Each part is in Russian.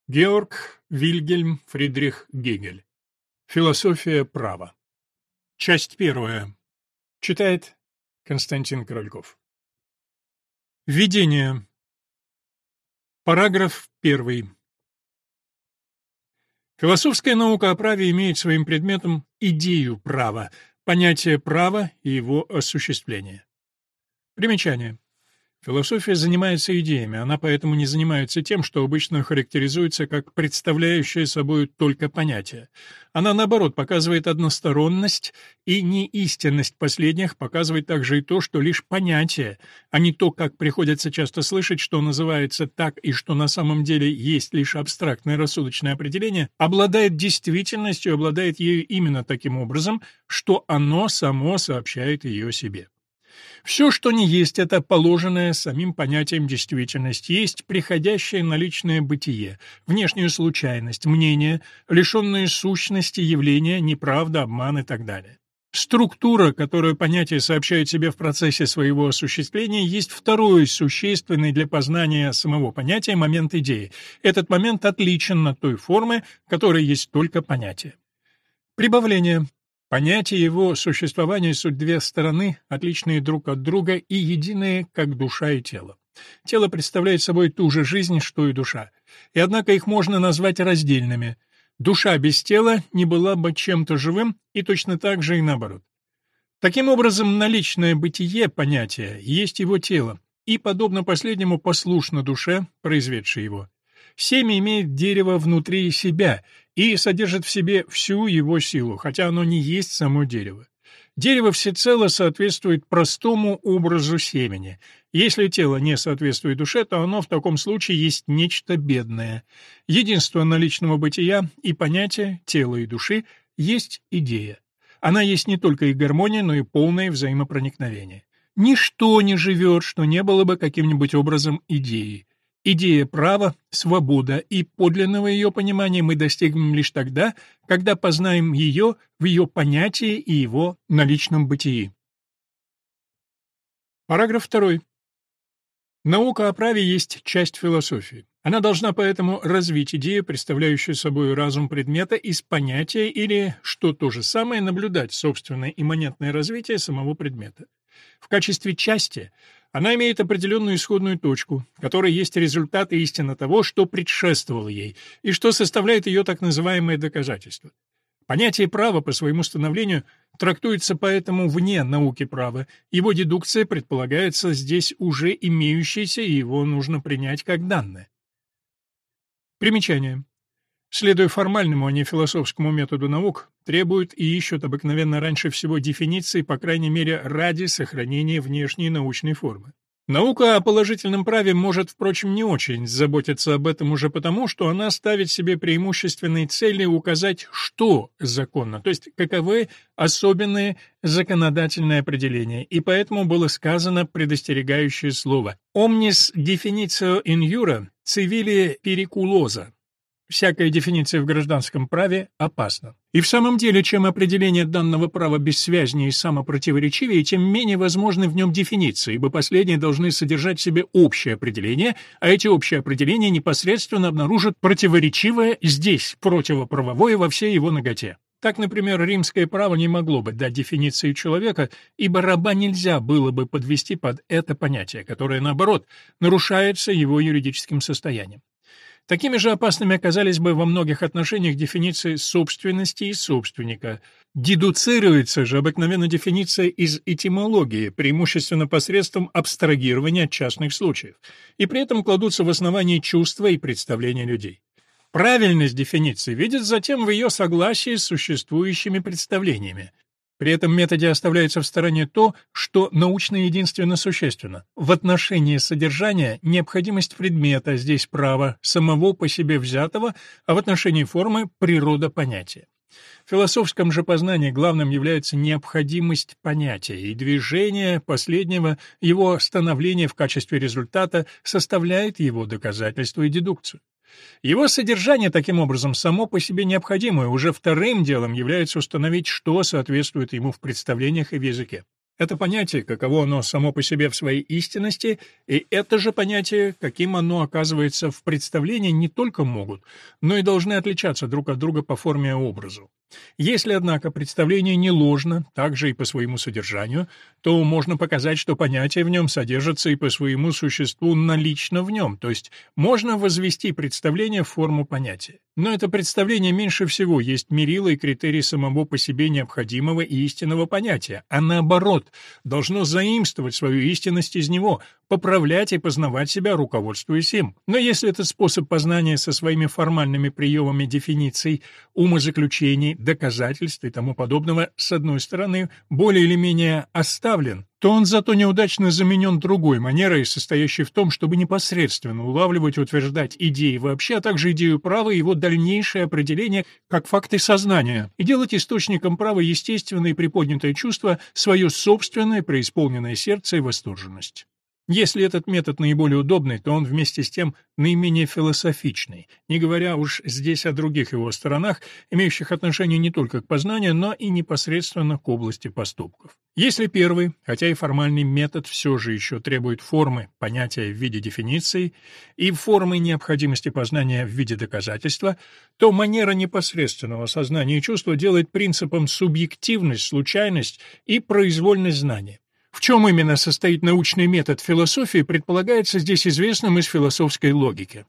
Георг Вильгельм Фридрих Гегель. Философия права. Часть первая. Читает Константин Корольков. Введение. Параграф 1. Философская наука о праве имеет своим предметом идею права, понятие права и его осуществление. Примечание. Философия занимается идеями, она поэтому не занимается тем, что обычно характеризуется как представляющее собой только понятие. Она, наоборот, показывает односторонность и неистинность последних, показывает также и то, что лишь понятие, а не то, как приходится часто слышать, что называется так и что на самом деле есть лишь абстрактное рассудочное определение, обладает действительностью, обладает ею именно таким образом, что оно само сообщает ее себе. Все, что не есть, это положенное самим понятием действительность, есть приходящее наличное бытие, внешнюю случайность, мнение, лишенные сущности явления, неправда, обман и так далее. Структура, которую понятие сообщает себе в процессе своего осуществления, есть второй существенный для познания самого понятия момент идеи. Этот момент отличен от той формы, которая есть только понятие. Прибавление. Понятие его существования — суть две стороны, отличные друг от друга и единые, как душа и тело. Тело представляет собой ту же жизнь, что и душа, и однако их можно назвать раздельными. Душа без тела не была бы чем-то живым, и точно так же и наоборот. Таким образом, наличное бытие понятия есть его тело, и, подобно последнему, послушно душе, произведшей его. Семя имеет дерево внутри себя и содержит в себе всю его силу, хотя оно не есть само дерево. Дерево всецело соответствует простому образу семени. Если тело не соответствует душе, то оно в таком случае есть нечто бедное. Единство наличного бытия и понятия тела и души есть идея. Она есть не только и гармония, но и полное взаимопроникновение. Ничто не живет, что не было бы каким-нибудь образом идеей. Идея права, свобода и подлинного ее понимания мы достигнем лишь тогда, когда познаем ее в ее понятии и его наличном бытии. Параграф 2. Наука о праве есть часть философии. Она должна поэтому развить идею, представляющую собой разум предмета, из понятия или, что то же самое, наблюдать собственное имманентное развитие самого предмета. В качестве части она имеет определенную исходную точку, которая есть результат и истина того, что предшествовало ей, и что составляет ее так называемое доказательство. Понятие права по своему становлению трактуется поэтому вне науки права, его дедукция предполагается здесь уже имеющейся, и его нужно принять как данное. Примечание. Следуя формальному, а не философскому методу наук, требуют и ищут обыкновенно раньше всего дефиниции, по крайней мере, ради сохранения внешней научной формы. Наука о положительном праве может, впрочем, не очень заботиться об этом уже потому, что она ставит себе преимущественной целью указать, что законно, то есть каковы особенные законодательные определения, и поэтому было сказано предостерегающее слово «omnis definitio in jure civili periculosa». Всякая дефиниция в гражданском праве опасна. И в самом деле, чем определение данного права бессвязнее и самопротиворечивее, тем менее возможны в нем дефиниции, ибо последние должны содержать в себе общее определение, а эти общие определения непосредственно обнаружат противоречивое здесь, противоправовое во всей его наготе. Так, например, римское право не могло бы дать дефиниции человека, ибо раба нельзя было бы подвести под это понятие, которое, наоборот, нарушается его юридическим состоянием. Такими же опасными оказались бы во многих отношениях дефиниции собственности и собственника. Дедуцируется же обыкновенно дефиниция из этимологии, преимущественно посредством абстрагирования от частных случаев, и при этом кладутся в основании чувства и представления людей. Правильность дефиниции видит затем в ее согласии с существующими представлениями. При этом методе оставляется в стороне то, что научно единственно существенно. В отношении содержания необходимость предмета, здесь право, самого по себе взятого, а в отношении формы природа понятия. В философском же познании главным является необходимость понятия, и движение последнего, его становление в качестве результата составляет его доказательство и дедукцию. Его содержание, таким образом, само по себе необходимо, и уже вторым делом является установить, что соответствует ему в представлениях и в языке. Это понятие, каково оно само по себе в своей истинности, и это же понятие, каким оно оказывается в представлении, не только могут, но и должны отличаться друг от друга по форме и образу. Если, однако, представление не ложно, также и по своему содержанию, то можно показать, что понятие в нем содержится и по своему существу налично в нем, то есть можно возвести представление в форму понятия. Но это представление меньше всего есть мерило и критерий самого по себе необходимого и истинного понятия, а наоборот, должно заимствовать свою истинность из него, поправлять и познавать себя, руководствуясь им. Но если этот способ познания со своими формальными приемами дефиниций, умозаключений, доказательств и тому подобного, с одной стороны, более или менее оставлен, то он зато неудачно заменен другой манерой, состоящей в том, чтобы непосредственно улавливать и утверждать идеи вообще, а также идею права и его дальнейшее определение как факты сознания, и делать источником права естественное и приподнятое чувство, свое собственное преисполненное сердце и восторженность. Если этот метод наиболее удобный, то он вместе с тем наименее философичный, не говоря уж здесь о других его сторонах, имеющих отношение не только к познанию, но и непосредственно к области поступков. Если первый, хотя и формальный метод все же еще требует формы понятия в виде дефиниции и формы необходимости познания в виде доказательства, то манера непосредственного сознания и чувства делает принципом субъективность, случайность и произвольность знания. В чем именно состоит научный метод философии, предполагается здесь известным из философской логики.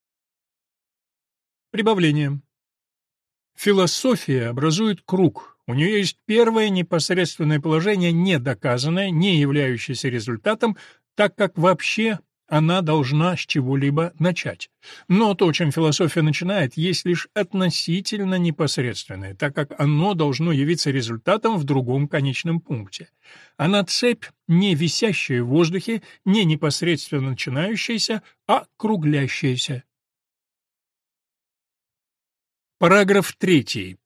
Прибавление. Философия образует круг. У нее есть первое непосредственное положение, не доказанное, не являющееся результатом, так как вообще она должна с чего-либо начать. Но то, чем философия начинает, есть лишь относительно непосредственное, так как оно должно явиться результатом в другом конечном пункте. Она цепь, не висящая в воздухе, не непосредственно начинающаяся, а круглящаяся. Параграф 3.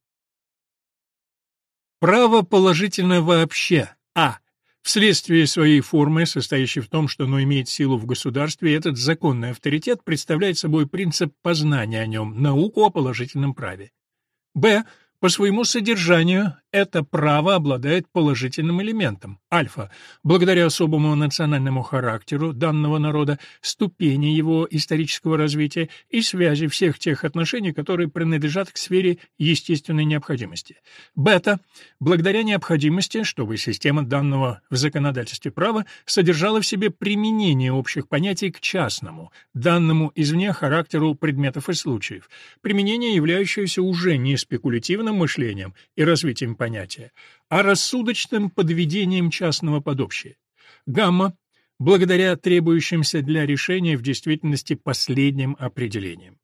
Право положительно вообще. Вследствие своей формы, состоящей в том, что оно имеет силу в государстве, этот законный авторитет представляет собой принцип познания о нем, науку о положительном праве. Б. По своему содержанию это право обладает положительным элементом, альфа, благодаря особому национальному характеру данного народа, ступени его исторического развития и связи всех тех отношений, которые принадлежат к сфере естественной необходимости. Бета, благодаря необходимости, чтобы система данного в законодательстве права содержала в себе применение общих понятий к частному, данному извне характеру предметов и случаев, применение, являющееся уже не спекулятивным мышлением и развитием понятия, а рассудочным подведением частного под общее. Гамма, благодаря требующимся для решения в действительности последним определениям.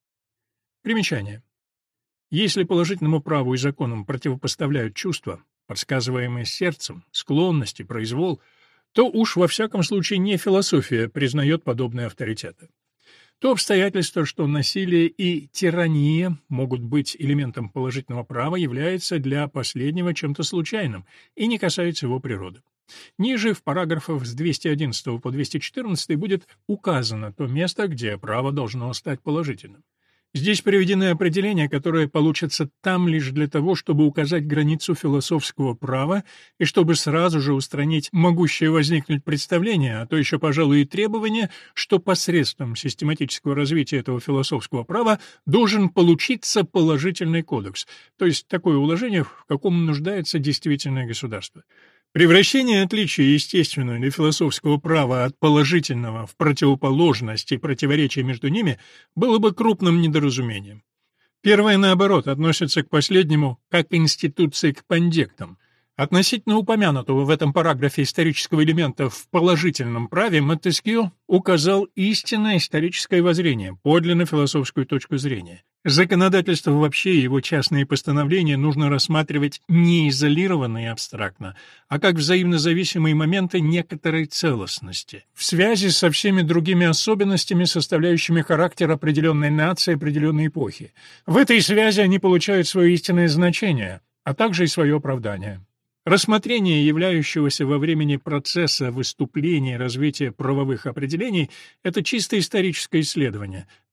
Примечание. Если положительному праву и законам противопоставляют чувства, подсказываемые сердцем, склонности, произвол, то уж во всяком случае не философия признает подобные авторитеты. То обстоятельство, что насилие и тирания могут быть элементом положительного права, является для последнего чем-то случайным и не касается его природы. Ниже в параграфах с 211 по 214 будет указано то место, где право должно стать положительным. Здесь приведены определения, которые получатся там лишь для того, чтобы указать границу философского права и чтобы сразу же устранить могущее возникнуть представление, а то еще, пожалуй, и требование, что посредством систематического развития этого философского права должен получиться положительный кодекс, то есть такое уложение, в каком нуждается действительное государство. Превращение отличия естественного или философского права от положительного в противоположность и противоречие между ними было бы крупным недоразумением. Первое, наоборот, относится к последнему как институции к пандектам. Относительно упомянутого в этом параграфе исторического элемента в положительном праве Монтескьё указал истинное историческое воззрение, подлинно философскую точку зрения. Законодательство вообще и его частные постановления нужно рассматривать не изолированно и абстрактно, а как взаимно зависимые моменты некоторой целостности, в связи со всеми другими особенностями, составляющими характер определенной нации определенной эпохи. В этой связи они получают свое истинное значение, а также и свое оправдание. Рассмотрение являющегося во времени процесса выступления и развития правовых определений — это чисто историческое исследование,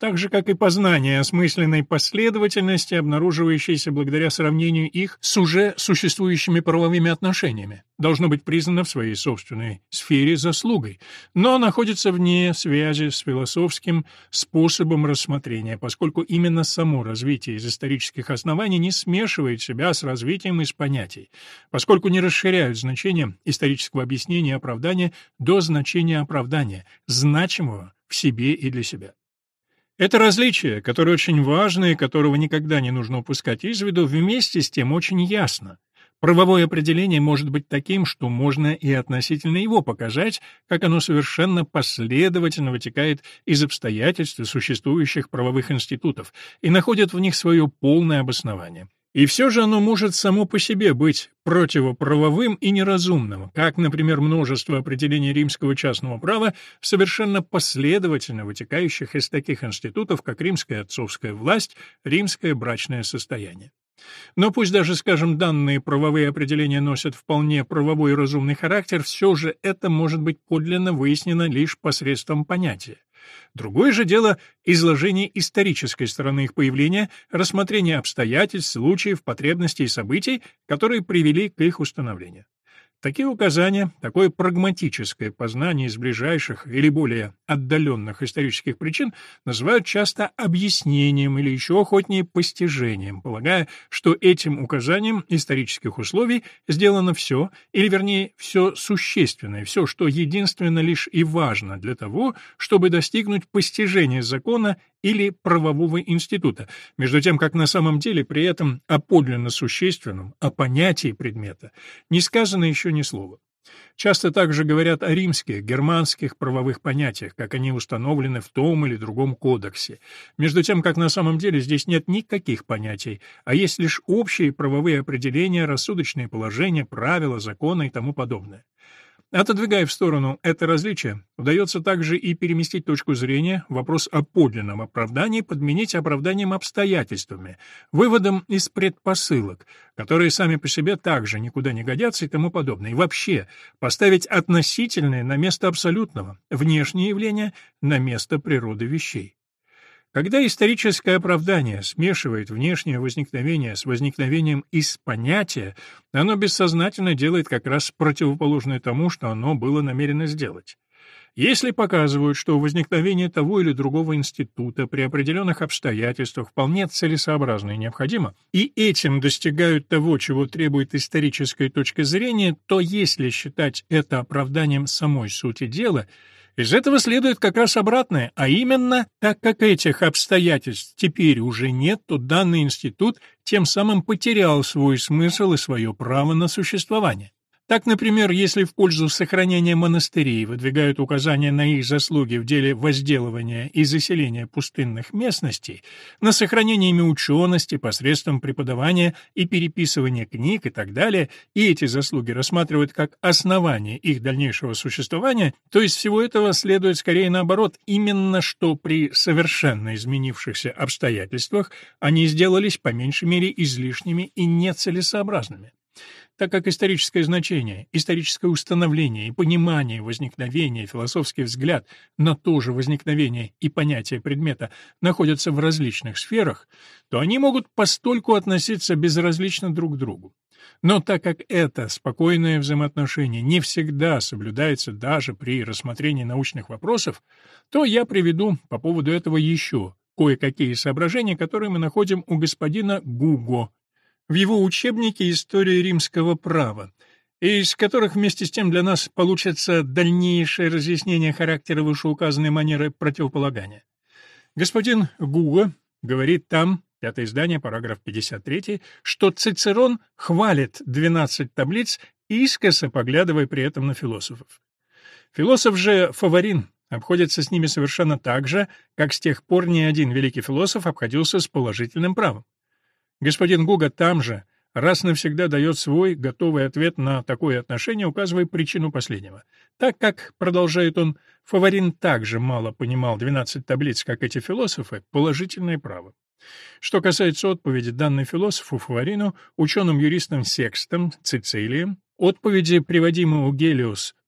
так же, как и познание осмысленной последовательности, обнаруживающейся благодаря сравнению их с уже существующими правовыми отношениями, должно быть признано в своей собственной сфере заслугой, но находится вне связи с философским способом рассмотрения, поскольку именно само развитие из исторических оснований не смешивает себя с развитием из понятий, поскольку не расширяют значение исторического объяснения и оправдания до значения оправдания, значимого в себе и для себя. Это различие, которое очень важно и которого никогда не нужно упускать из виду, вместе с тем очень ясно. Правовое определение может быть таким, что можно и относительно его показать, как оно совершенно последовательно вытекает из обстоятельств существующих правовых институтов и находит в них свое полное обоснование. И все же оно может само по себе быть противоправовым и неразумным, как, например, множество определений римского частного права, совершенно последовательно вытекающих из таких институтов, как римская отцовская власть, римское брачное состояние. Но пусть даже, скажем, данные правовые определения носят вполне правовой и разумный характер, все же это может быть подлинно выяснено лишь посредством понятия. Другое же дело — изложение исторической стороны их появления, рассмотрение обстоятельств, случаев, потребностей и событий, которые привели к их установлению. Такие указания, такое прагматическое познание из ближайших или более отдаленных исторических причин называют часто объяснением или еще охотнее постижением, полагая, что этим указанием исторических условий сделано все, или вернее все существенное, все, что единственно лишь и важно для того, чтобы достигнуть постижения закона или правового института, между тем как на самом деле при этом о подлинно существенном, о понятии предмета, не сказано еще ни слова. Часто также говорят о римских, германских правовых понятиях, как они установлены в том или другом кодексе, между тем как на самом деле здесь нет никаких понятий, а есть лишь общие правовые определения, рассудочные положения, правила, законы и тому подобное. Отодвигая в сторону это различие, удается также и переместить точку зрения, вопрос о подлинном оправдании подменить оправданием обстоятельствами, выводом из предпосылок, которые сами по себе также никуда не годятся и тому подобное, и вообще поставить относительное на место абсолютного, внешние явления на место природы вещей. Когда историческое оправдание смешивает внешнее возникновение с возникновением из понятия, оно бессознательно делает как раз противоположное тому, что оно было намерено сделать. Если показывают, что возникновение того или другого института при определенных обстоятельствах вполне целесообразно и необходимо, и этим достигают того, чего требует историческая точка зрения, то если считать это оправданием самой сути дела, из этого следует как раз обратное, а именно, так как этих обстоятельств теперь уже нет, то данный институт тем самым потерял свой смысл и свое право на существование. Так, например, если в пользу сохранения монастырей выдвигают указания на их заслуги в деле возделывания и заселения пустынных местностей, на сохранение ими учености посредством преподавания и переписывания книг и так далее, и эти заслуги рассматривают как основание их дальнейшего существования, то из всего этого следует скорее наоборот, именно что при совершенно изменившихся обстоятельствах они сделались по меньшей мере излишними и нецелесообразными. Так как историческое значение, историческое установление и понимание возникновения, философский взгляд на то же возникновение и понятие предмета находятся в различных сферах, то они могут постольку относиться безразлично друг к другу. Но так как это спокойное взаимоотношение не всегда соблюдается даже при рассмотрении научных вопросов, то я приведу по поводу этого еще кое-какие соображения, которые мы находим у господина Гуго в его учебнике «История римского права», из которых вместе с тем для нас получится дальнейшее разъяснение характера вышеуказанной манеры противополагания. Господин Гуго говорит там, пятое издание, параграф 53, что Цицерон хвалит 12 таблиц, искоса поглядывая при этом на философов. Философ же Фаворин обходится с ними совершенно так же, как с тех пор ни один великий философ обходился с положительным правом. Господин Гуго там же раз навсегда дает свой готовый ответ на такое отношение, указывая причину последнего. Так как, продолжает он, Фаворин также мало понимал 12 таблиц, как эти философы, положительное право. Что касается отповеди, данной философу Фаворину, ученым-юристом Секстом, Цицилием, отповеди, приводимые у Гелиус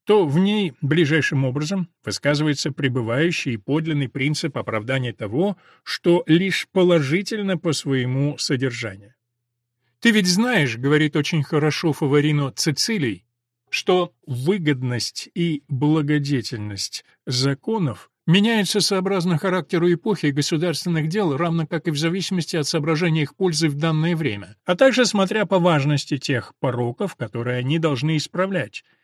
то в ней ближайшим образом высказывается пребывающий и подлинный принцип оправдания того, что лишь положительно по своему содержанию. «Ты ведь знаешь, — говорит очень хорошо Фаворино Цицилий, — что выгодность и благодетельность законов меняются сообразно характеру эпохи и государственных дел, равно как и в зависимости от соображения их пользы в данное время, а также смотря по важности тех пороков, которые они должны исправлять,